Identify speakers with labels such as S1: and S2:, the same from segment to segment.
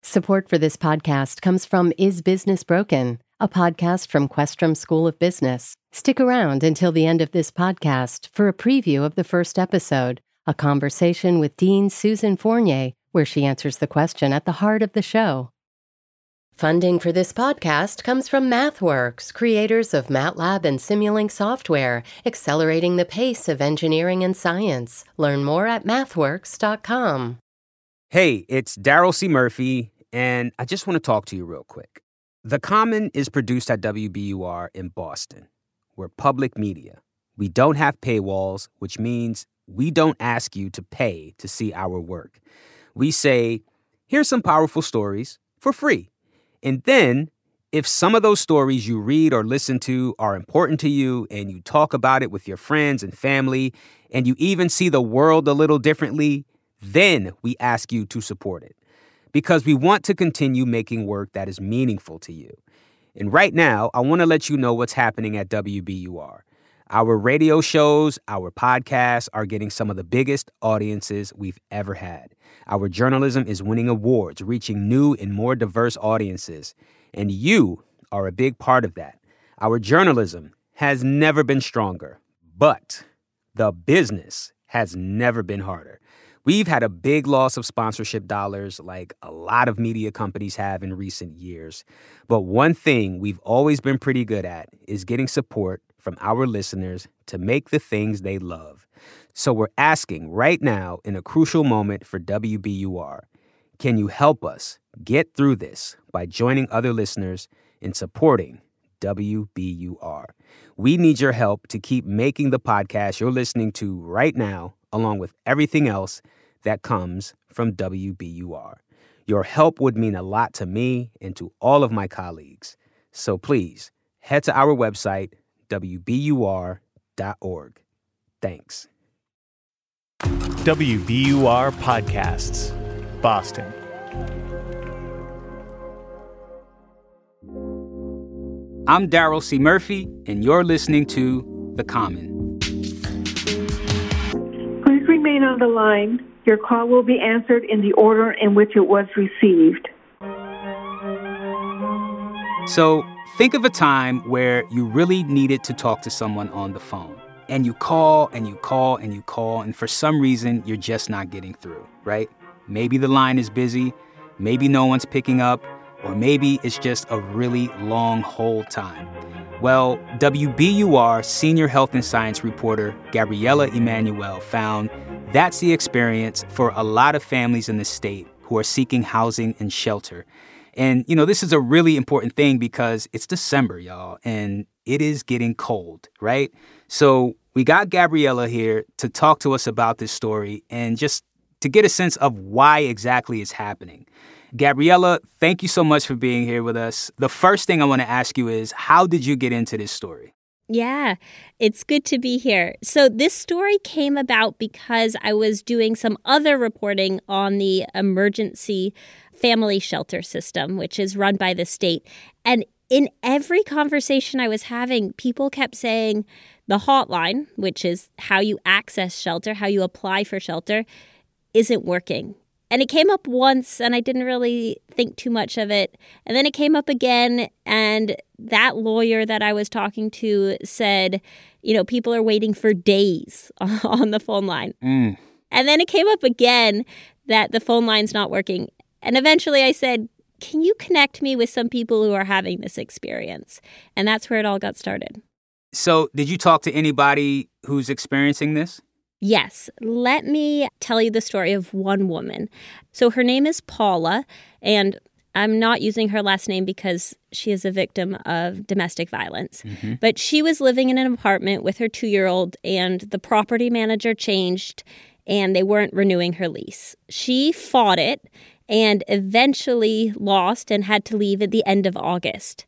S1: Support for this podcast comes from Is Business Broken, a podcast from Questrom School of Business. Stick around until the end of this podcast for a preview of the first episode, a conversation with Dean Susan Fournier, where she answers the question at the heart of the show. Funding for this podcast comes from MathWorks, creators of MATLAB and Simulink software, accelerating the pace of engineering and science. Learn more at mathworks.com.
S2: Hey, it's Daryl C. Murphy, and I just want to talk to you real quick. The Common is produced at WBUR in Boston. We're public media. We don't have paywalls, which means we don't ask you to pay to see our work. We say, here's some powerful stories for free. And then, if some of those stories you read or listen to are important to you and you talk about it with your friends and family, and you even see the world a little differently, then we ask you to support it. Because we want to continue making work that is meaningful to you. And right now, I want to let you know what's happening at WBUR. Our radio shows, our podcasts are getting some of the biggest audiences we've ever had. Our journalism is winning awards, reaching new and more diverse audiences. And you are a big part of that. Our journalism has never been stronger, but the business has never been harder. We've had a big loss of sponsorship dollars like a lot of media companies have in recent years. But one thing we've always been pretty good at is getting support from our listeners to make the things they love. So we're asking right now, in a crucial moment for WBUR, can you help us get through this by joining other listeners in supporting WBUR? We need your help to keep making the podcast you're listening to right now, along with everything else that comes from WBUR. Your help would mean a lot to me and to all of my colleagues. So please, head to our website, WBUR.org. Thanks.
S3: WBUR Podcasts, Boston.
S2: I'm Daryl C. Murphy, and you're listening to The Common.
S4: Please remain on the line. Your call will be answered in the order in which it was received.
S2: So, think of a time where you really needed to talk to someone on the phone. And you call and you call and you call, and for some reason, you're just not getting through, right? Maybe the line is busy, maybe no one's picking up, or maybe it's just a really long hold time. Well, WBUR senior health and science reporter Gabriella Emanuel found that's the experience for a lot of families in the state who are seeking housing and shelter. And, this is a really important thing because it's December, y'all, and it is getting cold, right? So we got Gabriella here to talk to us about this story and just to get a sense of why exactly it's happening. Gabriella, thank you so much for being here with us. The first thing I want to ask you is, how did you get into this story?
S5: Yeah, it's good to be here. So this story came about because I was doing some other reporting on the emergency family shelter system, which is run by the state. And in every conversation I was having, people kept saying the hotline, which is how you access shelter, how you apply for shelter, isn't working. And it came up once, and I didn't really think too much of it. And then it came up again, and that lawyer that I was talking to said, people are waiting for days on the phone line. And then it came up again that the phone line's not working. And eventually I said, can you connect me with some people who are having this experience? And that's where it all got started.
S2: So did you talk to anybody who's experiencing this?
S5: Yes. Let me tell you the story of one woman. So her name is Paula, and I'm not using her last name because she is a victim of domestic violence. Mm-hmm. But she was living in an apartment with her 2-year-old, and the property manager changed, and they weren't renewing her lease. She fought it and eventually lost and had to leave at the end of August.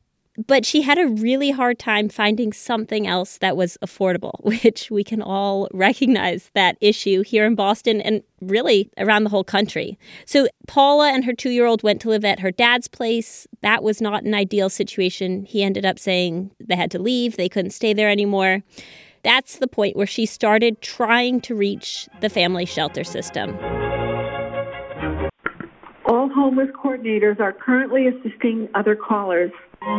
S5: But she had a really hard time finding something else that was affordable, which we can all recognize that issue here in Boston and really around the whole country. So Paula and her 2-year-old went to live at her dad's place. That was not an ideal situation. He ended up saying they had to leave. They couldn't stay there anymore. That's the point where she started trying to reach the family shelter system.
S4: All homeless coordinators are currently assisting other callers.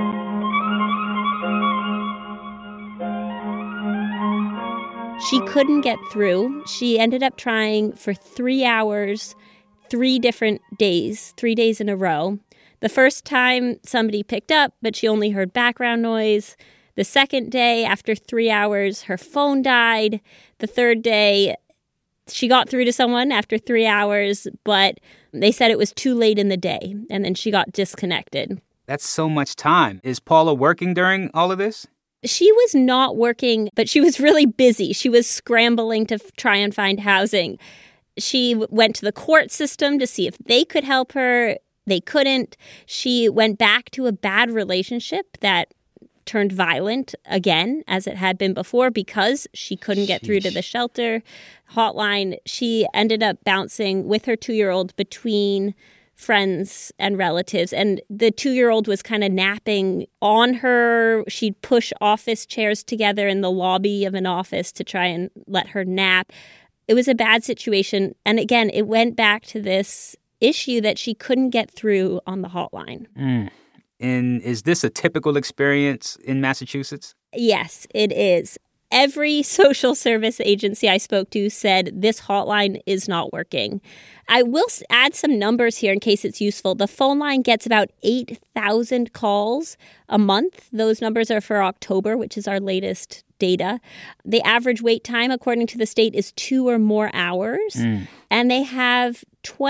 S5: She couldn't get through. She ended up trying for 3 hours, 3 different days, 3 days in a row. The first time somebody picked up, but she only heard background noise. The second day, after 3 hours, her phone died. The third day, she got through to someone after 3 hours, but they said it was too late in the day, and then she got disconnected.
S2: That's so much time. Is Paula working during all of this?
S5: She was not working, but she was really busy. She was scrambling to try and find housing. She went to the court system to see if they could help her. They couldn't. She went back to a bad relationship that turned violent again, as it had been before, because she couldn't get through to the shelter hotline. She ended up bouncing with her 2-year-old between friends and relatives, and the 2-year-old was kind of napping on her. She'd push office chairs together in the lobby of an office to try and let her nap. It was a bad situation, and again, it went back to this issue that she couldn't get through on the hotline.
S2: And is this a typical experience in Massachusetts?
S5: Yes, it is. Every social service agency I spoke to said this hotline is not working. I will add some numbers here in case it's useful. The phone line gets about 8,000 calls a month. Those numbers are for October, which is our latest data. The average wait time, according to the state, is 2 or more hours. And they have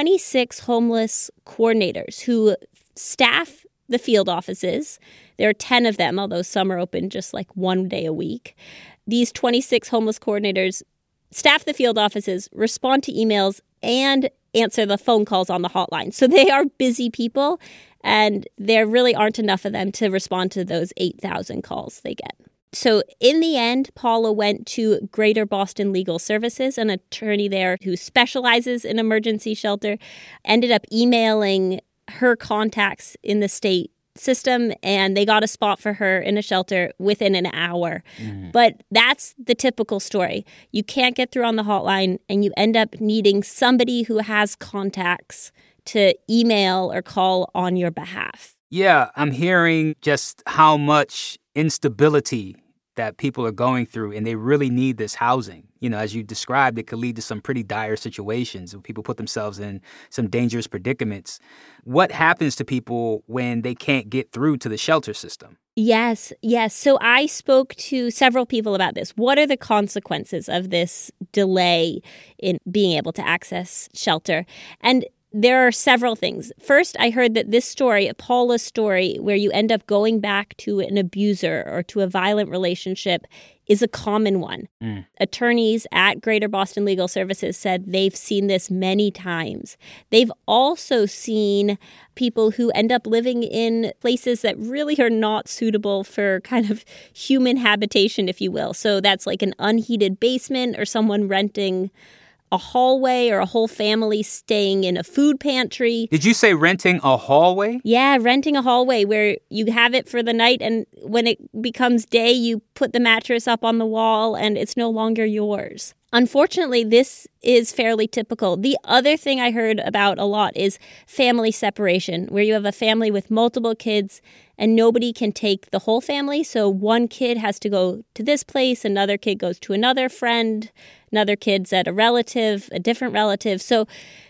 S5: 26 homeless coordinators who staff the field offices. There are 10 of them, although some are open just like 1 day a week. These 26 homeless coordinators staff the field offices, respond to emails, and answer the phone calls on the hotline. So they are busy people, and there really aren't enough of them to respond to those 8,000 calls they get. So in the end, Paula went to Greater Boston Legal Services, an attorney there who specializes in emergency shelter, ended up emailing her contacts in the state system, and they got a spot for her in a shelter within an hour. But that's the typical story. You can't get through on the hotline, and you end up needing somebody who has contacts to email or call on your behalf.
S2: Yeah, I'm hearing just how much instability that people are going through, and they really need this housing. You know, as you described, it could lead to some pretty dire situations where people put themselves in some dangerous predicaments. What happens to people when they can't get through to the shelter system?
S5: Yes. So I spoke to several people about this. What are the consequences of this delay in being able to access shelter? And there are several things. First, I heard that this story, Paula's story, where you end up going back to an abuser or to a violent relationship, is a common one. Attorneys at Greater Boston Legal Services said they've seen this many times. They've also seen people who end up living in places that really are not suitable for kind of human habitation, if you will. So that's like an unheated basement, or someone renting a hallway, or a whole family staying in a food pantry.
S2: Did you say renting a hallway?
S5: Yeah, renting a hallway where you have it for the night, and when it becomes day, you put the mattress up on the wall and it's no longer yours. Unfortunately, this is fairly typical. The other thing I heard about a lot is family separation, where you have a family with multiple kids and nobody can take the whole family. So one kid has to go to this place, another kid goes to another friend, another kid's at a relative, a different relative. So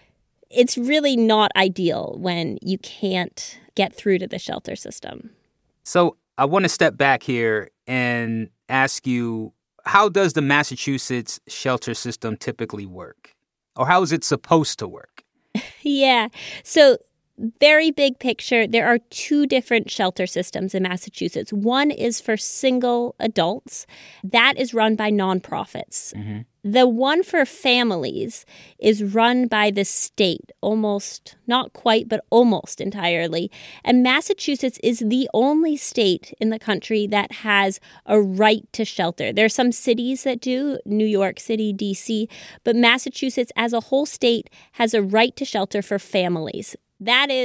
S5: it's really not ideal when you can't get through to the shelter system.
S2: So I want to step back here and ask you, how does the Massachusetts shelter system typically work? Or how is it supposed to work?
S5: Yeah. So very big picture, there are 2 different shelter systems in Massachusetts. One is for single adults. That is run by nonprofits. The one for families is run by the state, almost, not quite, but almost entirely. And Massachusetts is the only state in the country that has a right to shelter. There are some cities that do, New York City, D.C., but Massachusetts as a whole state has a right to shelter for families. That is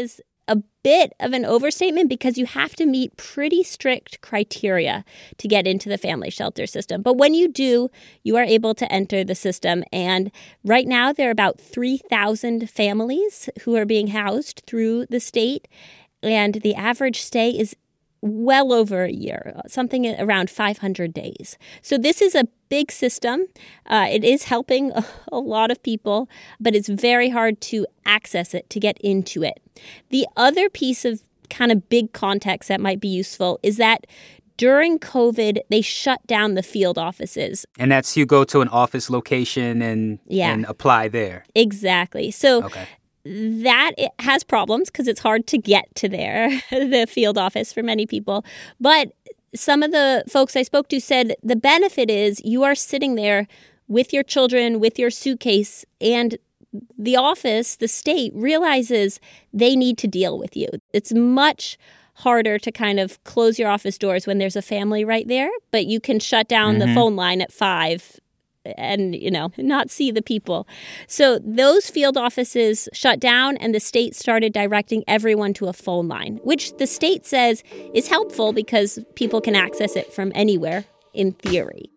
S5: a bit of an overstatement because you have to meet pretty strict criteria to get into the family shelter system. But when you do, you are able to enter the system. And right now, there are about 3,000 families who are being housed through the state. And the average stay is well over a year, something around 500 days. So this is a big system. It is helping a lot of people, but it's very hard to access it, to get into it. The other piece of kind of big context that might be useful is that during COVID, they shut down the field offices.
S2: And that's you go to an office location and apply there.
S5: Exactly. So that it has problems because it's hard to get to there, the field office for many people. But some of the folks I spoke to said the benefit is you are sitting there with your children, with your suitcase, and the office, the state, realizes they need to deal with you. It's much harder to kind of close your office doors when there's a family right there, but you can shut down the phone line at 5 and, not see the people. So those field offices shut down and the state started directing everyone to a phone line, which the state says is helpful because people can access it from anywhere in theory.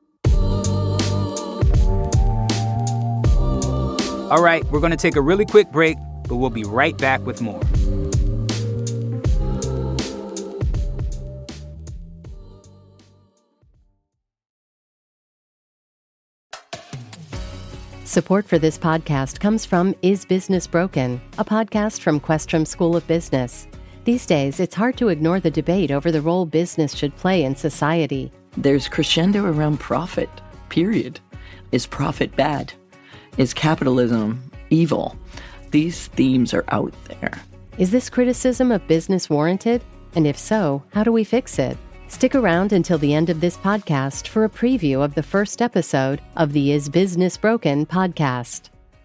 S2: All right, we're going to take a really quick break, but we'll be right back with more.
S1: Support for this podcast comes from Is Business Broken, a podcast from Questrom School of Business. These days, it's hard to ignore the debate over the role business should play in society.
S6: There's crescendo around profit, period. Is profit bad? Is capitalism evil? These themes are out there.
S1: Is this criticism of business warranted? And if so, how do we fix it? Stick around until the end of this podcast for a preview of the first episode of the Is Business Broken podcast.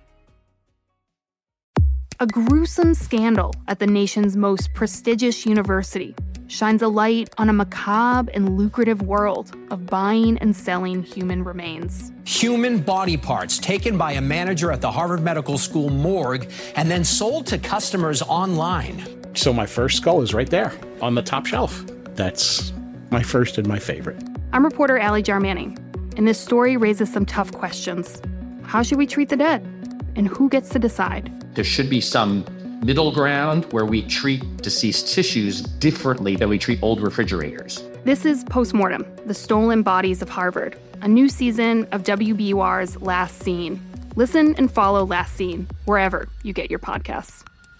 S7: A gruesome scandal at the nation's most prestigious university shines a light on a macabre and lucrative world of buying and selling human remains.
S8: Human body parts taken by a manager at the Harvard Medical School morgue and then sold to customers online.
S9: So my first skull is right there on the top shelf. That's my first and my favorite.
S7: I'm reporter Allie Jarmanning, and this story raises some tough questions. How should we treat the dead? And who gets to decide?
S10: There should be some middle ground where we treat deceased tissues differently than we treat old refrigerators.
S7: This is Postmortem, the Stolen Bodies of Harvard, a new season of WBUR's Last Scene. Listen and follow Last Scene wherever you get your podcasts.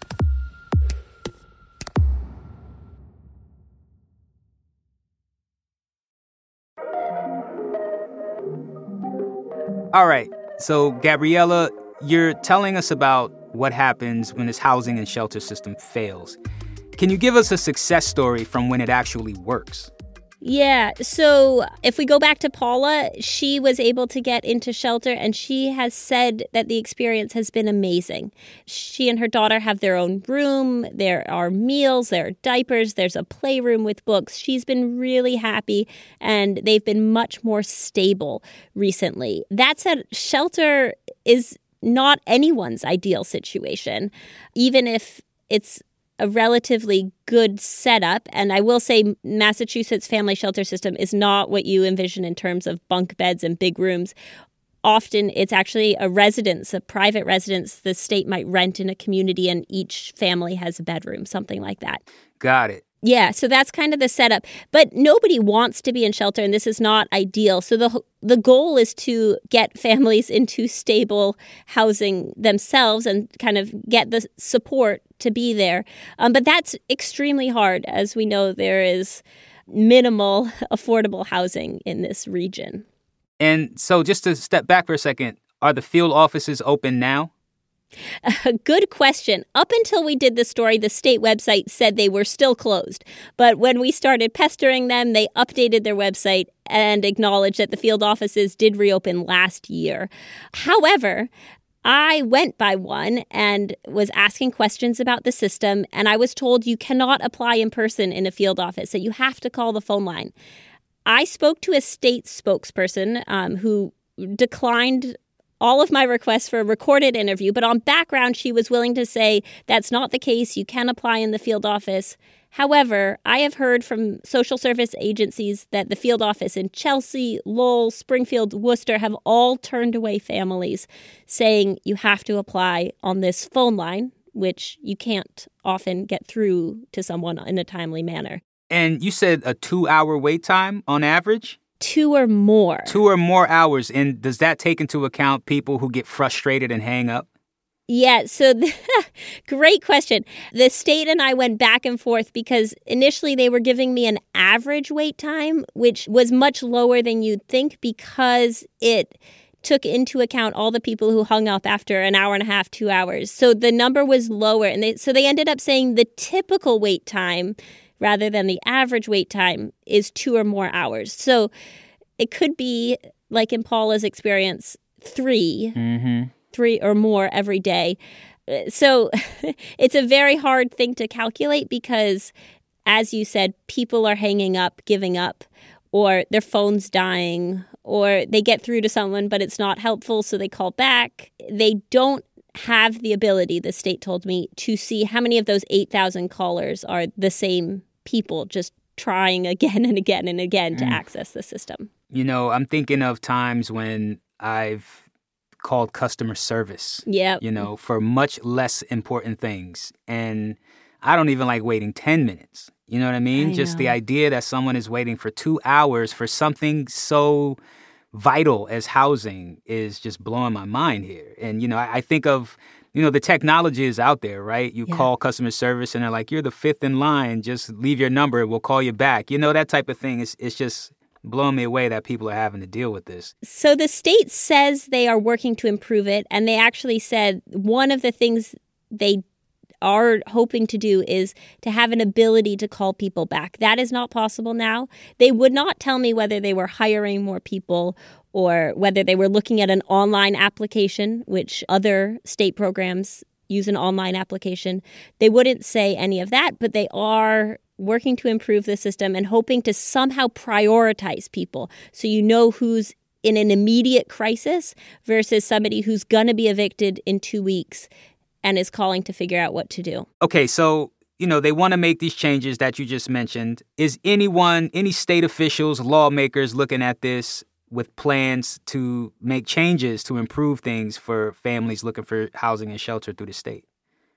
S2: All right, so Gabriella, you're telling us about what happens when this housing and shelter system fails. Can you give us a success story from when it actually works?
S5: Yeah, so if we go back to Paula, she was able to get into shelter and she has said that the experience has been amazing. She and her daughter have their own room, there are meals, there are diapers, there's a playroom with books. She's been really happy and they've been much more stable recently. That said, shelter is not anyone's ideal situation, even if it's a relatively good setup. And I will say Massachusetts family shelter system is not what you envision in terms of bunk beds and big rooms. Often it's actually a residence, a private residence the state might rent in a community and each family has a bedroom, something like that.
S2: Got it.
S5: Yeah, so that's kind of the setup. But nobody wants to be in shelter, and this is not ideal. So the goal is to get families into stable housing themselves and kind of get the support to be there. But that's extremely hard. As we know, there is minimal affordable housing in this region.
S2: And so just to step back for a second, are the field offices open now?
S5: Good question. Up until we did the story, the state website said they were still closed. But when we started pestering them, they updated their website and acknowledged that the field offices did reopen last year. However, I went by one and was asking questions about the system, and I was told you cannot apply in person in a field office, that you have to call the phone line. I spoke to a state spokesperson who declined all of my requests for a recorded interview. But on background, she was willing to say that's not the case. You can apply in the field office. However, I have heard from social service agencies that the field office in Chelsea, Lowell, Springfield, Worcester have all turned away families saying you have to apply on this phone line, which you can't often get through to someone in a timely manner.
S2: And you said a 2-hour wait time on average?
S5: 2 or more.
S2: 2 or more hours. And does that take into account people who get frustrated and hang up?
S5: Yeah, so great question. The state and I went back and forth because initially they were giving me an average wait time, which was much lower than you'd think because it took into account all the people who hung up after an hour and a half, 2 hours. So the number was lower. And they ended up saying the typical wait time rather than the average wait time is 2 or more hours. So it could be, like in Paula's experience, 3. Mm-hmm. 3 or more every day. So it's a very hard thing to calculate because, as you said, people are hanging up, giving up, or their phone's dying, or they get through to someone, but it's not helpful, so they call back. They don't have the ability, the state told me, to see how many of those 8,000 callers are the same people just trying again and again and again to access the system.
S2: You know, I'm thinking of times when I've called customer service, for much less important things. And I don't even like waiting 10 minutes. You know what I mean? Just the idea that someone is waiting for 2 hours for something so vital as housing is just blowing my mind here. And, I think of, the technology is out there, right? You call customer service and they're like, you're the 5th in line. Just leave your number. We'll call you back. That type of thing. It's just blowing me away that people are having to deal with this.
S5: So the state says they are working to improve it, and they actually said one of the things they are hoping to do is to have an ability to call people back. That is not possible now. They would not tell me whether they were hiring more people or whether they were looking at an online application, which other state programs use an online application. They wouldn't say any of that, but they are working to improve the system and hoping to somehow prioritize people so you know who's in an immediate crisis versus somebody who's going to be evicted in 2 weeks and is calling to figure out what to do.
S2: Okay, so, they want to make these changes that you just mentioned. Is any state officials, lawmakers looking at this with plans to make changes to improve things for families looking for housing and shelter through the state?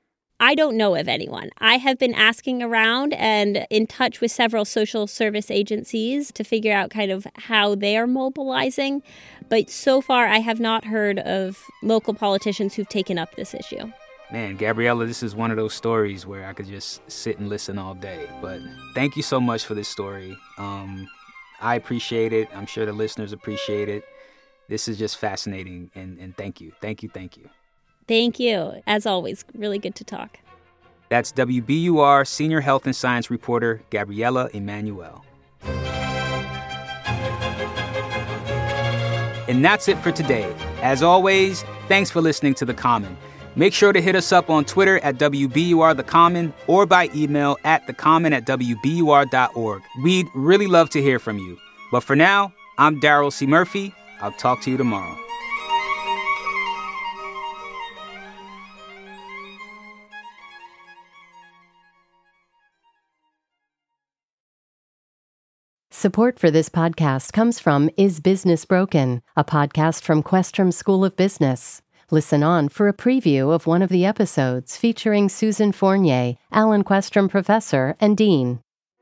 S5: I don't know of anyone. I have been asking around and in touch with several social service agencies to figure out kind of how they are mobilizing. But so far, I have not heard of local politicians who've taken up this issue.
S2: Man, Gabriella, this is one of those stories where I could just sit and listen all day. But thank you so much for this story. I appreciate it. I'm sure the listeners appreciate it. This is just fascinating. And thank you. Thank you. Thank you.
S5: Thank you. As always, really good to talk.
S2: That's WBUR Senior Health and Science reporter Gabriella Emanuel. And that's it for today. As always, thanks for listening to The Common. Make sure to hit us up on Twitter at WBUR The Common or by email at thecommon@wbur.org. We'd really love to hear from you. But for now, I'm Daryl C. Murphy. I'll talk to you tomorrow.
S1: Support for this podcast comes from Is Business Broken, a podcast from Questrom School of Business. Listen on for a preview of one of the episodes featuring Susan Fournier, Alan Questrom Professor and Dean.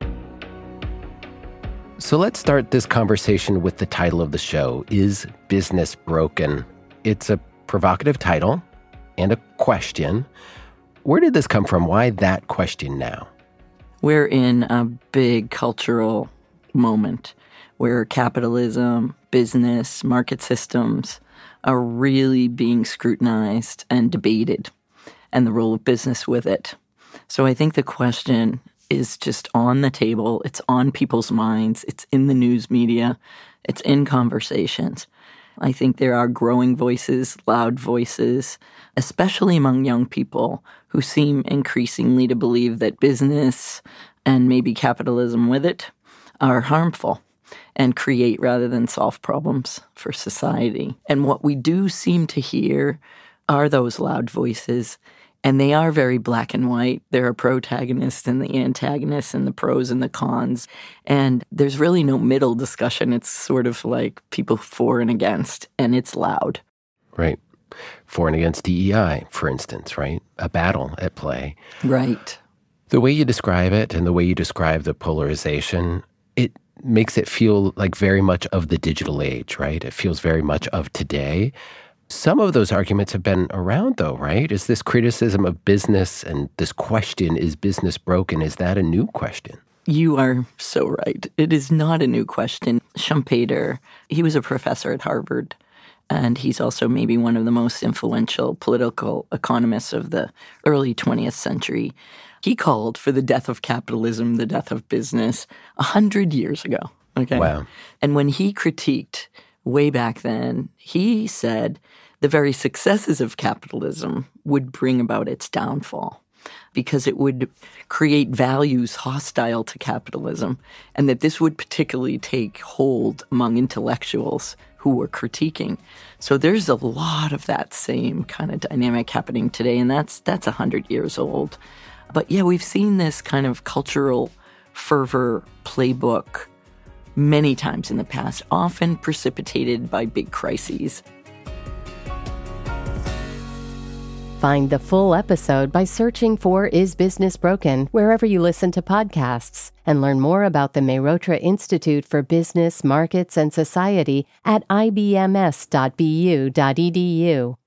S11: So let's start this conversation with the title of the show, Is Business Broken? It's a provocative title and a question. Where did this come from? Why that question now?
S6: We're in a big cultural moment where capitalism, business, market systems are really being scrutinized and debated, and the role of business with it. So I think the question is just on the table. It's on people's minds. It's in the news media. It's in conversations. I think there are growing voices, loud voices, especially among young people who seem increasingly to believe that business and maybe capitalism with it are harmful. and create rather than solve problems for society. And what we do seem to hear are those loud voices, and they are very black and white. There are protagonists and the antagonists and the pros and the cons, and there's really no middle discussion. It's sort of like people for and against, and it's loud.
S11: Right. For and against DEI, for instance, right? A battle at play.
S6: Right.
S11: The way you describe it and the way you describe the polarization, it makes it feel like very much of the digital age, right? It feels very much of today. Some of those arguments have been around, though, right? Is this criticism of business and this question, is business broken, is that a new question?
S6: You are so right. It is not a new question. Schumpeter, he was a professor at Harvard, and he's also maybe one of the most influential political economists of the early 20th century. He called for the death of capitalism, the death of business, 100 years ago. Okay.
S11: Wow.
S6: And when he critiqued way back then, he said the very successes of capitalism would bring about its downfall because it would create values hostile to capitalism, and that this would particularly take hold among intellectuals who were critiquing. So there's a lot of that same kind of dynamic happening today, and that's 100 years old. But yeah, we've seen this kind of cultural fervor playbook many times in the past, often precipitated by big crises.
S1: Find the full episode by searching for Is Business Broken wherever you listen to podcasts, and learn more about the Mehrotra Institute for Business, Markets, and Society at ibms.bu.edu.